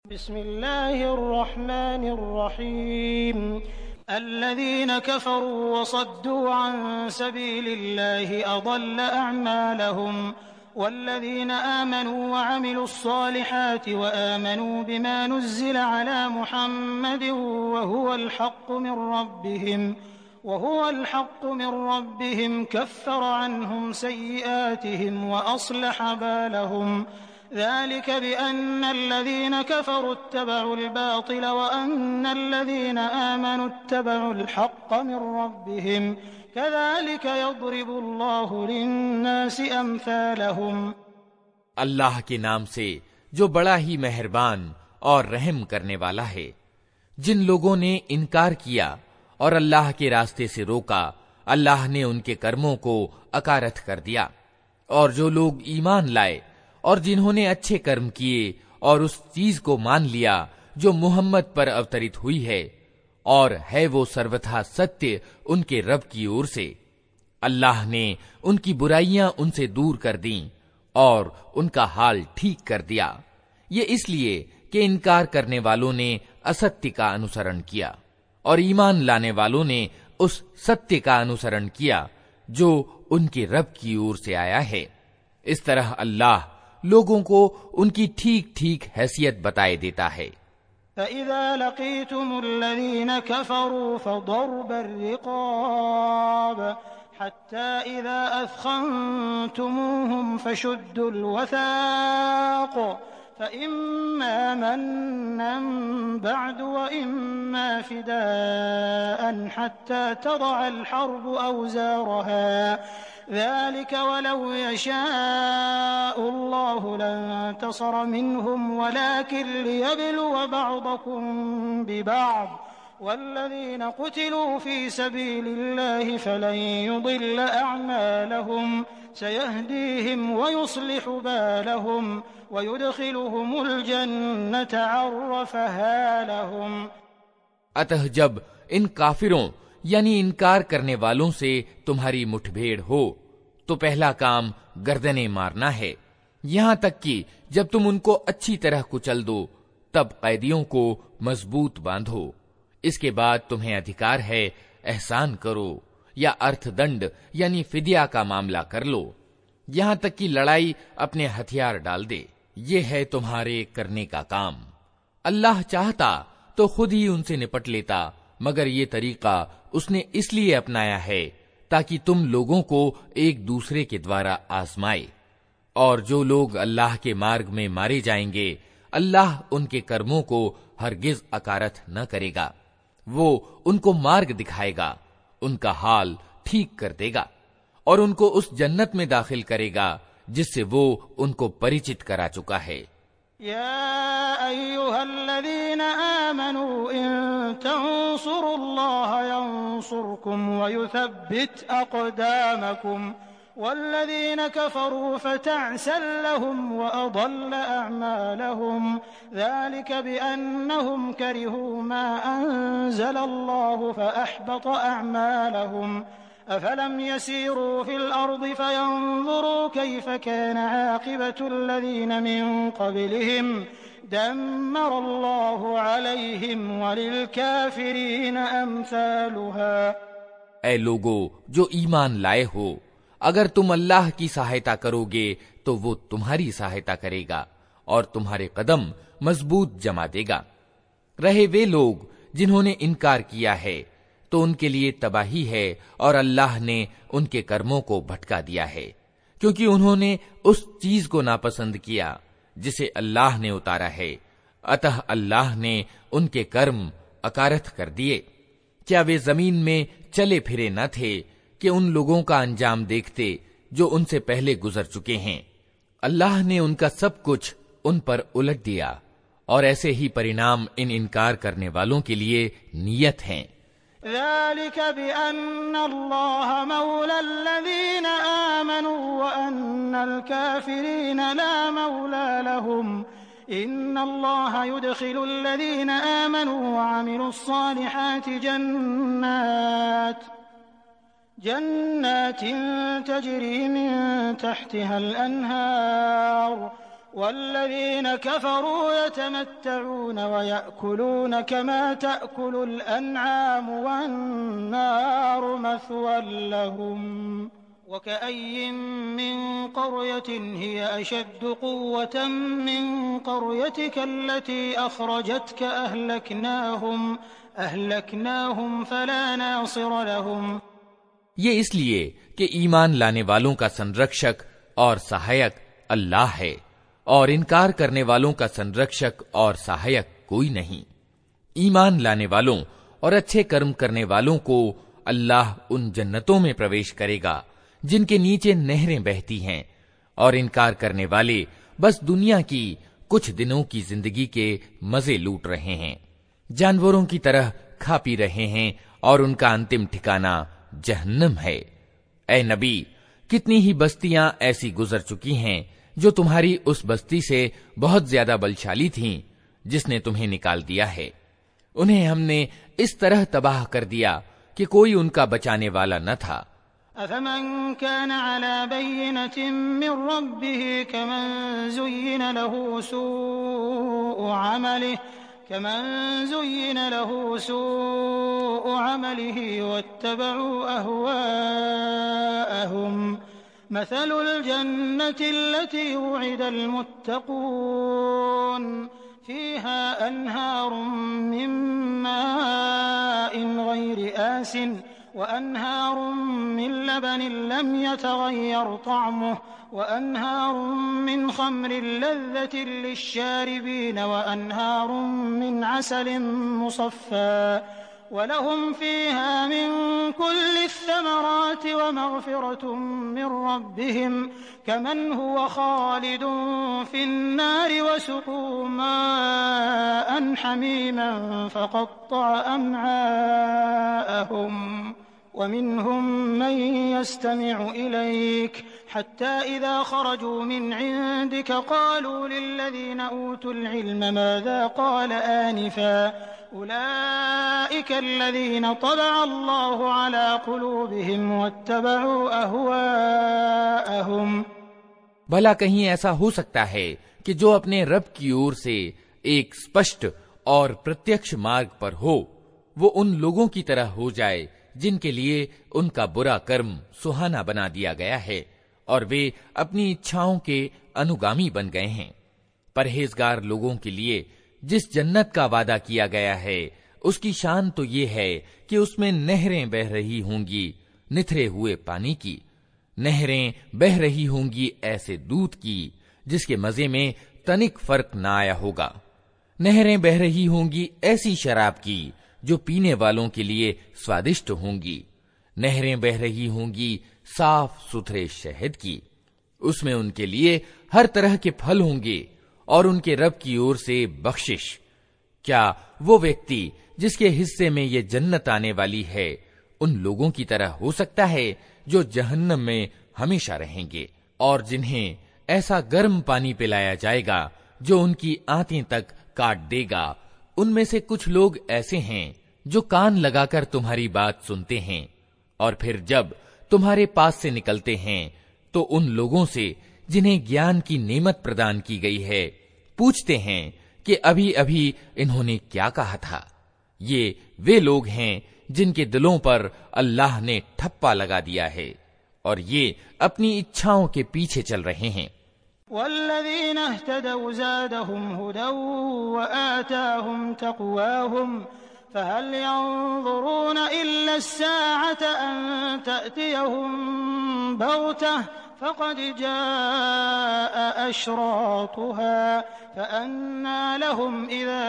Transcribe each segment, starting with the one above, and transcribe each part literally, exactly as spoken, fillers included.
बिस्मिल्लाहिर्रहमानिर्रहीम अल्लज़ीन कफ़रू वसद्दू अन सबीलिल्लाहि अज़ल्ल अअमालहुम वल्लज़ीन आमनू वअमिलुस्सालिहाति वआमनू बिमा नुज़्ज़िल अला मुहम्मदिन वहुवल हक़्क़ु मिन रब्बिहिम वहुवल हक़्क़ु मिन रब्बिहिम कफ़्फ़र अन्हुम सय्यिआतिहिम वअस्लह बालहुम ज़ालिक बिअन्नल्लज़ीन कफ़रू इत्तबऊल बातिल वअन्नल्लज़ीन आमनू इत्तबऊल हक़्क़ मिन रब्बिहिम कज़ालिक यضरिबुल्लाहु लिन्नासि अम्सालहुम। अल्लाह के नाम से जो बड़ा ही मेहरबान और रहम करने वाला है। जिन लोगों ने इनकार किया और अल्लाह के रास्ते से रोका, अल्लाह ने उनके कर्मों को अकारथ कर दिया। और जो लोग ईमान लाए और जिन्होंने अच्छे कर्म किए और उस चीज को मान लिया जो मुहम्मद पर अवतरित हुई है, और है वो सर्वथा सत्य उनके रब की ओर से, अल्लाह ने उनकी बुराइयां उनसे दूर कर दी और उनका हाल ठीक कर दिया। ये इसलिए कि इनकार करने वालों ने असत्य का अनुसरण किया और ईमान लाने वालों ने उस सत्य का अनुसरण किया जो उनके रब की ओर से आया है। इस तरह अल्लाह लोगों को उनकी ठीक ठीक हैसियत बताए देता है। फ़इज़ा लक़ीतुमुल्लज़ीन कफ़रू फ़दरबर रिक़ाब हत्ता इज़ा अथख़न्तुमूहुम फ़शुद्दुल वसाक़ फ़इम्मा मन्नन बअद वइम्मा फ़िदाअन हत्ता तज़अल हर्बु औज़ारहा ذلك ولو يشاء الله لانتصر منهم ولكن ليبلو بعضكم ببعض والذين قتلوا في سبيل الله فلن يضل أعمالهم سيهديهم ويصلح بالهم ويدخلهم الجنة عرفها لهم। अतः जब इन काफिरों यानी इनकार करने वालों से तुम्हारी मुठभेड़ हो तो पहला काम गर्दनें मारना है, यहाँ तक कि जब तुम उनको अच्छी तरह कुचल दो तब कैदियों को मजबूत बांधो। इसके बाद तुम्हें अधिकार है एहसान करो या अर्थदंड यानी फिदिया का मामला कर लो, यहाँ तक कि लड़ाई अपने हथियार डाल दे। ये है तुम्हारे करने का काम। अल्लाह चाहता तो खुद ही उनसे निपट लेता, मगर ये तरीका उसने इसलिए अपनाया है ताकि तुम लोगों को एक दूसरे के द्वारा आजमाए। और जो लोग अल्लाह के मार्ग में मारे जाएंगे, अल्लाह उनके कर्मों को हरगिज अकारथ न करेगा। वो उनको मार्ग दिखाएगा, उनका हाल ठीक कर देगा और उनको उस जन्नत में दाखिल करेगा जिससे वो उनको परिचित करा चुका है। या अय्युहल्लज़ीना आमनू इन तंसुरुल्लाह यंसुरकुम वयुथब्बित अक़दामकुम वल्लज़ीना कफ़रू फ़तअसन लहुम वअضल अअमालहुम ज़ालिक बिअन्नहुम करिहू मा अंज़लल्लाहु फ़अहबत अअमालहुम अफलम यसीरू फिल अर्दि फयंज़ुरू कैफ़ कान आक़िबतुल्लज़ीन मिन क़ब्लिहिम दम्मरल्लाहु अलैहिम वलिलकाफ़िरीन अम्सालुहा। ऐ लोगो जो ईमान लाए हो, अगर तुम अल्लाह की सहायता करोगे तो वो तुम्हारी सहायता करेगा और तुम्हारे कदम मजबूत जमा देगा। रहे वे लोग जिन्होंने इनकार किया है तो उनके लिए तबाही है और अल्लाह ने उनके कर्मों को भटका दिया है, क्योंकि उन्होंने उस चीज को नापसंद किया जिसे अल्लाह ने उतारा है। अतः अल्लाह ने उनके कर्म अकारथ कर दिए। क्या वे जमीन में चले फिरे न थे कि उन लोगों का अंजाम देखते जो उनसे पहले गुजर चुके हैं? अल्लाह ने उनका सब कुछ उन पर उलट दिया और ऐसे ही परिणाम इन इनकार करने वालों के लिए नियत हैं। ज़ालिक बिअन्नल्लाह मौलाल्लज़ीना आमनू व अन्नल काफ़िरीन ला मौला लहुम इन्नल्लाह युदखिलुल्लज़ीना आमनू व अमिलुस्सालिहाति जन्नात जन्नातिन तजरी मिन तहतिहल अन्हार वल्लज़ीन कफ़रू यतमत्तऊन वयअकुलून कमा तअकुलुल अन्आम वन्नारु मथवन लहुम वकअय्यिन मिन क़र्यतिन हिय अशद्दु क़ुव्वतन मिन क़र्यतिक अल्लती अख़रजतक अहलकनाहुम अहलकनाहुम फला नासिर लहुम। ये इसलिए कि ईमान लाने वालों का संरक्षक और सहायक अल्लाह है और इनकार करने वालों का संरक्षक और सहायक कोई नहीं। ईमान लाने वालों और अच्छे कर्म करने वालों को अल्लाह उन जन्नतों में प्रवेश करेगा जिनके नीचे नहरें बहती हैं, और इनकार करने वाले बस दुनिया की कुछ दिनों की जिंदगी के मजे लूट रहे हैं, जानवरों की तरह खा पी रहे हैं, और उनका अंतिम ठिकाना जहन्नम है। ऐ नबी, कितनी ही बस्तियां ऐसी गुजर चुकी हैं जो तुम्हारी उस बस्ती से बहुत ज्यादा बलशाली थीं जिसने तुम्हें निकाल दिया है। उन्हें हमने इस तरह तबाह कर दिया कि कोई उनका बचाने वाला न था। अफमन कान अला बय्यिनतिन मिन रब्बिही कमन ज़ुय्यिन लहू सूअ अमलिही कमन ज़ुय्यिन लहू सूअ अमलिही वत्तबअू अहवाअहुम मसलुल जन्नति अल्लती वु'िदल मुत्तक़ून फ़ीहा अन्हारुम मिन माइन गैरि आसिन वअन्हार मिन लबनिन लम यतगय्यर तअमुहु वअन्हार मिन खम्रिन लज़्ज़तिन लिश्शारिबीन वअन्हार मिन असलिन मुसफ़्फ़ा वलहुम फ़ीहा मिन कुल्लि थमराति वमग़फ़िरतुम मिन रब्बिहिम कमन हुव ख़ालिदुन फ़िन्नारि वसुक़ू माअन हमीमन फ़क़त्तअ अम्आअहुम वमिनहुम मन यस्तमिअु इलैक हत्ता इज़ा ख़रजू मिन इंदिक क़ालू लिल्लज़ीन ऊतुल इल्म माज़ा क़ाल आनिफ़ा उलाइका अल्लज़ीन तबअ अल्लाहु अला क़ुलूबिहिम वत्तबअू अहवाअहुम। भला कहीं ऐसा हो सकता है कि जो अपने रब की ओर से एक स्पष्ट और प्रत्यक्ष मार्ग पर हो, वो उन लोगों की तरह हो जाए जिनके लिए उनका बुरा कर्म सुहाना बना दिया गया है और वे अपनी इच्छाओं के अनुगामी बन गए हैं। परहेजगार लोगों के लिए जिस जन्नत का वादा किया गया है, उसकी शान तो ये है कि उसमें नहरें बह रही होंगी निथरे हुए पानी की, नहरें बह रही होंगी ऐसे दूध की जिसके मजे में तनिक फर्क न आया होगा, नहरें बह रही होंगी ऐसी शराब की जो पीने वालों के लिए स्वादिष्ट होंगी, नहरें बह रही होंगी साफ सुथरे शहद की, उसमें उनके लिए हर तरह के फल होंगे और उनके रब की ओर से बख्शिश। क्या वो व्यक्ति जिसके हिस्से में ये जन्नत आने वाली है उन लोगों की तरह हो सकता है जो जहन्नम में हमेशा रहेंगे और जिन्हें ऐसा गर्म पानी पिलाया जाएगा जो उनकी आंतें तक काट देगा? उनमें से कुछ लोग ऐसे हैं जो कान लगाकर तुम्हारी बात सुनते हैं और फिर जब तुम्हारे पास से निकलते हैं तो उन लोगों से जिन्हें ज्ञान की नेमत प्रदान की गई है पूछते हैं कि अभी अभी इन्होंने क्या कहा था। ये वे लोग हैं जिनके दिलों पर अल्लाह ने ठप्पा लगा दिया है और ये अपनी इच्छाओं के पीछे चल रहे हैं। वल्लज़ीना इह्तदौ ज़ादहुम हुदौ व आताहुम तक़वाहुम फहल यंज़ुरून इल्ला अस्साअत अन तअतियहुम बग़तह फ़क़द जाअ अशरातुहा फ़अन्ना लहुम इज़ा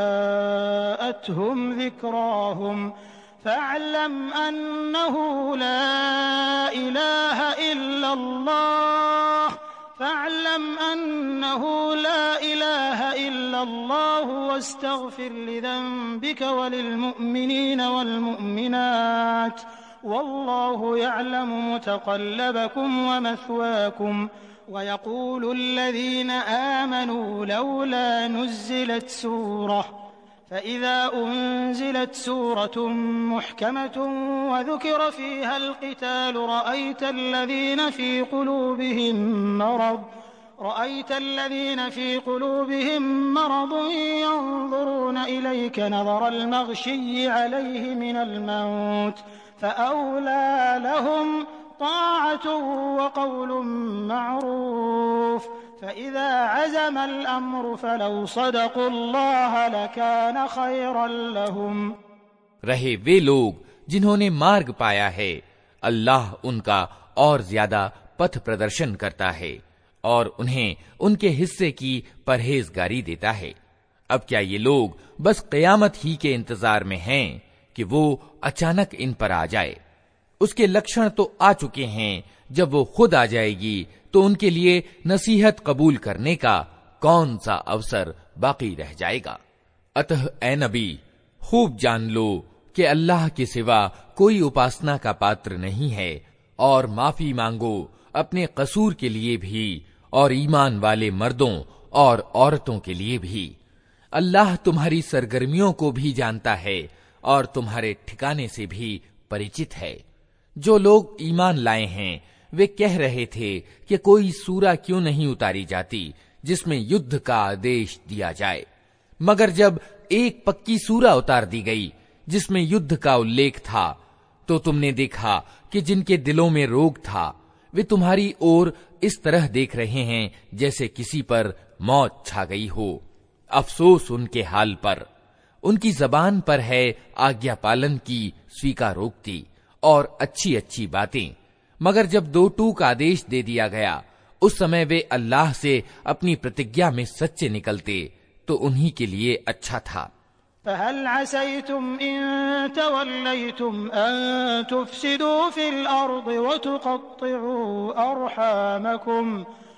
जाअतहुम ज़िक्राहुम फ़अलम अन्नहु ला इलाहा इल्लल्लाह फ़अलम अन्नहु ला इलाहा इल्लल्लाह वस्तग़फ़िर लिज़ंबिक वलिलमुअ्मिनीन वल्मुअ्मिनात वल्लाहु यअलमु मुतक़ल्लबकुम वमथवाकुम वयक़ूलु अल्लज़ीना आमनू लौला नुज़्ज़िलत सूरह फ़इज़ा उन्ज़िलत सूरतुम मुहकमतुन वज़ुकिर फ़ीहा अल-क़िताल रअयत अल्लज़ीना फ़ी क़ुलूबिहिम मरद रअयतल्लज़ीन फ़ी क़ुलूबिहिम मरदुन यंज़ुरून इलैक नज़रल मग़शिय्यि अलैहि मिनल मौत फ़अौला लहुम ताअतुन व क़ौलुन मअरूफ़ फ़इज़ा अज़मल अम्रु फ़लौ सदक़ुल्लाह लकान ख़ैरन लहुम। रहे वे लोग जिन्होंने मार्ग पाया है, अल्लाह उनका और ज्यादा पथ प्रदर्शन करता है और उन्हें उनके हिस्से की परहेजगारी देता है। अब क्या ये लोग बस क़यामत ही के इंतजार में हैं कि वो अचानक इन पर आ जाए? उसके लक्षण तो आ चुके हैं। जब वो खुद आ जाएगी तो उनके लिए नसीहत कबूल करने का कौन सा अवसर बाकी रह जाएगा? अतः ए नबी, खूब जान लो कि अल्लाह के सिवा कोई उपासना का पात्र नहीं है, और माफी मांगो अपने कसूर के लिए भी और ईमान वाले मर्दों और औरतों के लिए भी। अल्लाह तुम्हारी सरगर्मियों को भी जानता है और तुम्हारे ठिकाने से भी परिचित है। जो लोग ईमान लाए हैं वे कह रहे थे कि कोई सूरा क्यों नहीं उतारी जाती जिसमें युद्ध का आदेश दिया जाए, मगर जब एक पक्की सूरा उतार दी गई जिसमें युद्ध का उल्लेख था तो तुमने देखा कि जिनके दिलों में रोग था वे तुम्हारी ओर इस तरह देख रहे हैं जैसे किसी पर मौत छा गई हो। अफसोस उनके हाल पर। उनकी जबान पर है आज्ञा पालन की स्वीकारोक्ति और अच्छी अच्छी बातें, मगर जब दो टूक आदेश दे दिया गया उस समय वे अल्लाह से अपनी प्रतिज्ञा में सच्चे निकलते तो उन्हीं के लिए अच्छा था। फ़हल असैतुम इन तवल्लैतुम अन तुफ़सिदू फ़िल अर्ज़ि व तुक़त्तिऊ अर्हामकुम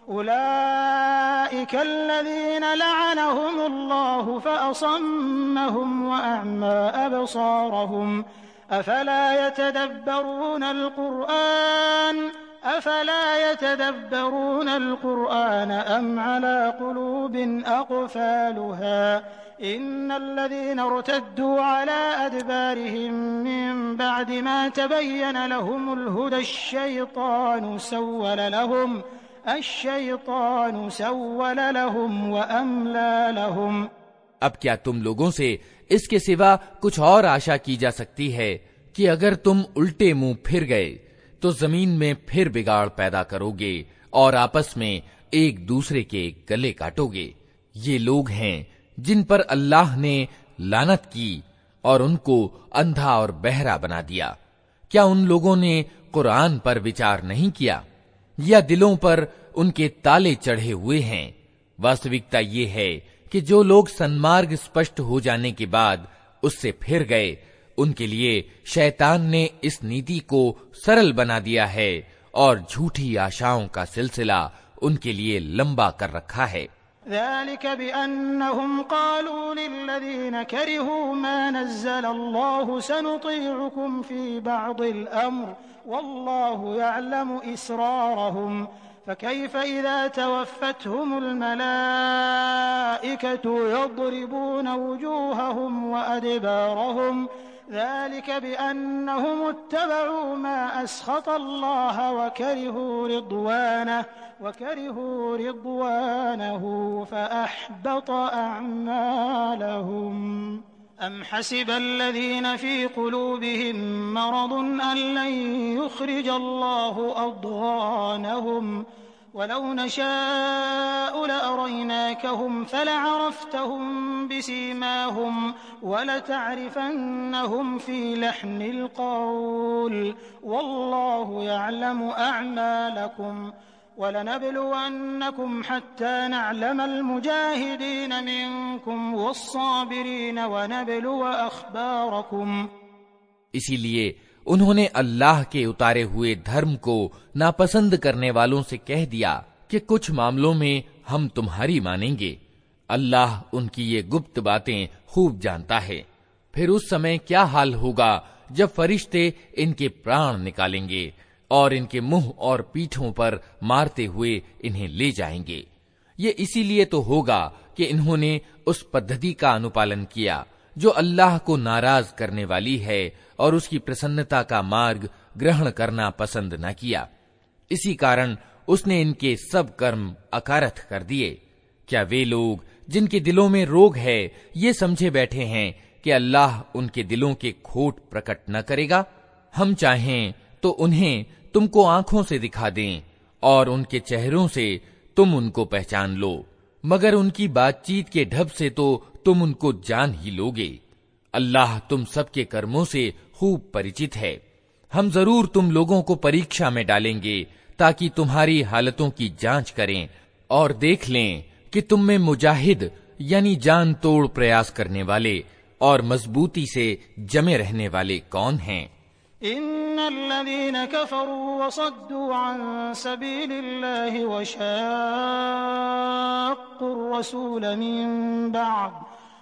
उलाइका अल्लज़ीना लअनहुमुल्लाहु फ़असम्महुम व अअमा अबसारहुम अफ़ला यतदब्बरून अल-क़ुरआन अफ़ला यतदब्बरून अल-क़ुरआन अम अला क़ुलूबिन अक़फ़ालुहा इन्नल्लज़ीना इर्तद्दू अला अदबारिहिम मिन बअद मा तबय्यन लहुमुल हुदा अश-शैतानु सव्वल लहुम अश-शैतानु सव्वल लहुम व अमला लहुम। अब क्या तुम लोगों से इसके सिवा कुछ और आशा की जा सकती है कि अगर तुम उल्टे मुंह फिर गए तो जमीन में फिर बिगाड़ पैदा करोगे और आपस में एक दूसरे के गले काटोगे? ये लोग हैं जिन पर अल्लाह ने लानत की और उनको अंधा और बहरा बना दिया। क्या उन लोगों ने कुरान पर विचार नहीं किया या दिलों पर उनके ताले चढ़े हुए हैं? वास्तविकता ये है कि जो लोग सन्मार्ग स्पष्ट हो जाने के बाद उससे फिर गए उनके लिए शैतान ने इस नीति को सरल बना दिया है और झूठी आशाओं का सिलसिला उनके लिए लंबा कर रखा है। ज़ालिक बिअन्नहुम क़ालू लिल्लज़ीना करिहू मा नज़्ज़लल्लाहु सनुतीउकुम फ़ी बअदिल अम्र वल्लाहु यअलमु इसरारहुम फ़कैफ़ इज़ा तवफ़्फ़तहुमुल मलाइकतु यضربून वुजूहहुम व अदबारहुम ज़ालिक बिअन्नहुम इत्तबअू मा अस्ख़तल्लाह व करिहू रिضवानह व करिहू रिضवानहु फ़अहबत अअमालहुम। अम हसिबल्लज़ीना फ़ी क़ुलूबिहिम मरदुन अन लन युख़्रिजल्लाहु अضग़ानहुम वलौ नशाअु लअरयनाकहुम फलअरफ़्तहुम बिसीमाहुम वलतअरिफ़न्नहुम फ़ी लहनिल क़ौल वल्लाहु यअलमु अअमालकुम वलनब्लुवन्नकुम हत्ता नअलमल मुजाहिदीन मिनकुम वस्साबिरीन वनब्लुव अख़बारकुम। इसीलिए उन्होंने अल्लाह के उतारे हुए धर्म को नापसंद करने वालों से कह दिया कि कुछ मामलों में हम तुम्हारी मानेंगे। अल्लाह उनकी ये गुप्त बातें खूब जानता है। फिर उस समय क्या हाल होगा जब फरिश्ते इनके प्राण निकालेंगे और इनके मुंह और पीठों पर मारते हुए इन्हें ले जाएंगे। ये इसीलिए तो होगा कि इन्होंने उस पद्धति का अनुपालन किया जो अल्लाह को नाराज करने वाली है और उसकी प्रसन्नता का मार्ग ग्रहण करना पसंद न किया। इसी कारण उसने इनके सब कर्म अकारथ कर दिए। क्या वे लोग जिनके दिलों में रोग है ये समझे बैठे हैं कि अल्लाह उनके दिलों के खोट प्रकट न करेगा? हम चाहें तो उन्हें तुमको आंखों से दिखा दें और उनके चेहरों से तुम उनको पहचान लो, मगर उनकी बातचीत के ढब से तो तुम उनको जान ही लोगे। अल्लाह तुम सबके कर्मों से खूब परिचित है। हम जरूर तुम लोगों को परीक्षा में डालेंगे ताकि तुम्हारी हालतों की जांच करें और देख लें कि तुम में मुजाहिद यानी जान तोड़ प्रयास करने वाले और मजबूती से जमे रहने वाले कौन हैं। इन्नल्लज़ीना कफ़रू वसद्दू अन सबीलिल्लाहि वशाक़्क़ुर रसूल मिन बअद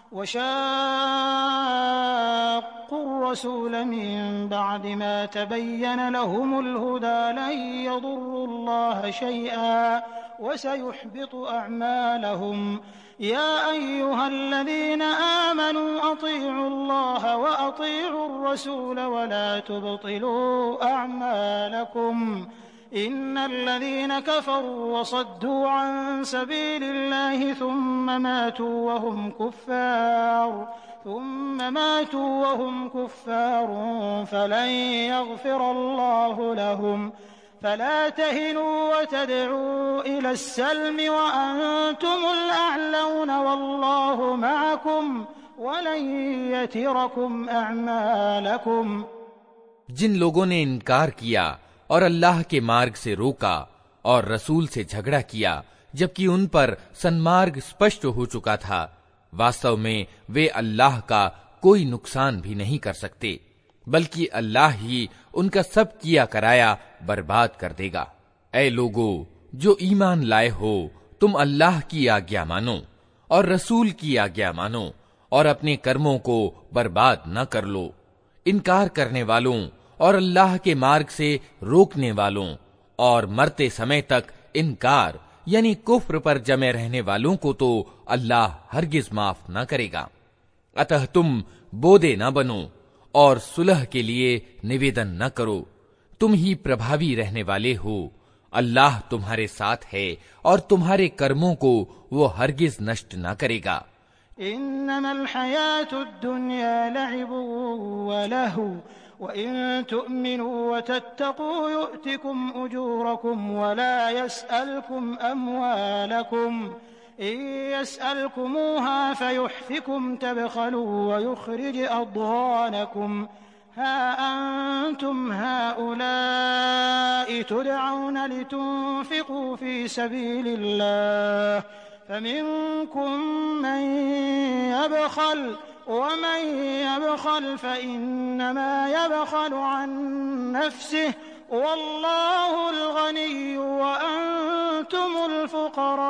वशाक़्क़ुर रसूल मिन बअद मा तबय्यन लहुमुल हुदा लन यदुर्रुल्लाह शैअन वसयुहबितु अअमालहुम या अय्युहल्लज़ीना आमनू अतीउल्लाह व अतीउर रसूल वला तुबतिलू अअमालकुम इन्नल्लज़ीना कफ़रू वसद्दू अन सबीलिल्लाहि थुम्मा मातू वहुम कुफ़्फ़ार थुम्मा मातू वहुम कुफ़्फ़ार फलन यग़फ़िरल्लाहु लहुम फला तहिनू वतदऊ इलस्सल्म वअंतुमुल अअलौन वल्लाहु मअकुम वलन यतिरकुम अअमालकुम। जिन लोगों ने इनकार किया और अल्लाह के मार्ग से रोका और रसूल से झगड़ा किया जबकि उन पर सन्मार्ग स्पष्ट हो चुका था, वास्तव में वे अल्लाह का कोई नुकसान भी नहीं कर सकते, बल्कि अल्लाह ही उनका सब किया कराया बर्बाद कर देगा। ऐ लोगो जो ईमान लाए हो, तुम अल्लाह की आज्ञा मानो और रसूल की आज्ञा मानो और अपने कर्मों को बर्बाद न कर लो। इनकार करने वालों और अल्लाह के मार्ग से रोकने वालों और मरते समय तक इनकार यानी कुफ्र पर जमे रहने वालों को तो अल्लाह हरगिज माफ न करेगा। अतः तुम बोदे न बनो और सुलह के लिए निवेदन न करो, तुम ही प्रभावी रहने वाले हो। अल्लाह तुम्हारे साथ है और तुम्हारे कर्मों को वो हरगिज नष्ट न करेगा। इन्नमल हयातुद दुन्या लइबुन व लहू व इन तुअमिनू व तत्तकू युअतिकुम उजूरकुम व ला यसअलकुम अमवालकुम इन यसअलकुमूहा फयुहफिकुम तबखलू व युखरिज अद्गानकुम हा अंतुम हाउलाइ तुदअउन लितुनफिकू फी सबीलिल्लाह फमिनकुम मन यबखल वमन यबखल फइन्नमा यबखलु अन नफ्सिहि वल्लाहुल गनिय्यु व अंतुमुल फुक़रा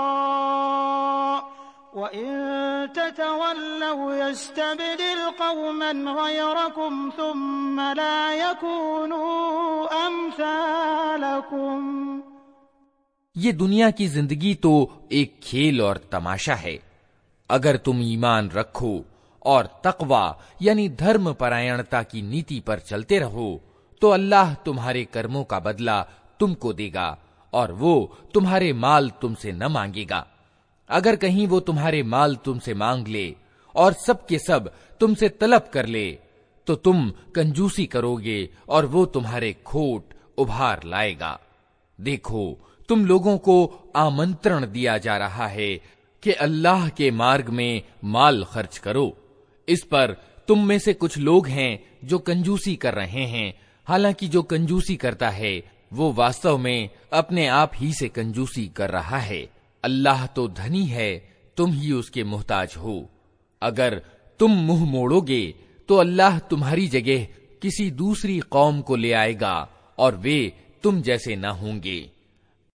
व इन ततवल्लव यस्तबदिल क़ौमन गयरकुम थुम्मा ला यकूनू अम्सालकुम। ये दुनिया की जिंदगी तो एक खेल और तमाशा है। अगर तुम ईमान रखो और तक़वा यानी धर्म परायणता की नीति पर चलते रहो तो अल्लाह तुम्हारे कर्मों का बदला तुमको देगा और वो तुम्हारे माल तुमसे न मांगेगा। अगर कहीं वो तुम्हारे माल तुमसे मांग ले और सब के सब तुमसे तलब कर ले तो तुम कंजूसी करोगे और वो तुम्हारे खोट उभार लाएगा। देखो, तुम लोगों को आमंत्रण दिया जा रहा है कि अल्लाह के मार्ग में माल खर्च करो। इस पर तुम में से कुछ लोग हैं जो कंजूसी कर रहे हैं, हालांकि जो कंजूसी करता है वो वास्तव में अपने आप ही से कंजूसी कर रहा है। अल्लाह तो धनी है, तुम ही उसके मोहताज हो। अगर तुम मुंह मोड़ोगे तो अल्लाह तुम्हारी जगह किसी दूसरी कौम को ले आएगा और वे तुम जैसे न होंगे।